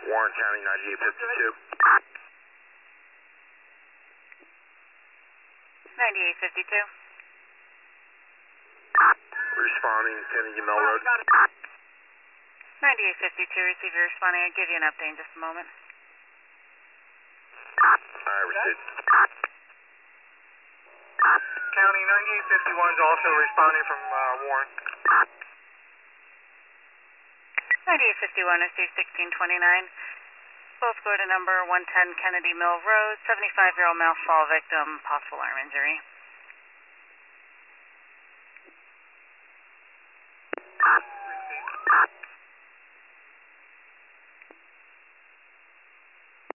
Warren County 9852. 9852. Responding, Kennedy Mill Road. 9852, receiver responding. I'll give you an update in just a moment. Alright, received. County 9851 is also responding from Warren. 9851, received 1629. Both go to number 110 Kennedy Mill Road, 75-year-old male fall victim, possible arm injury.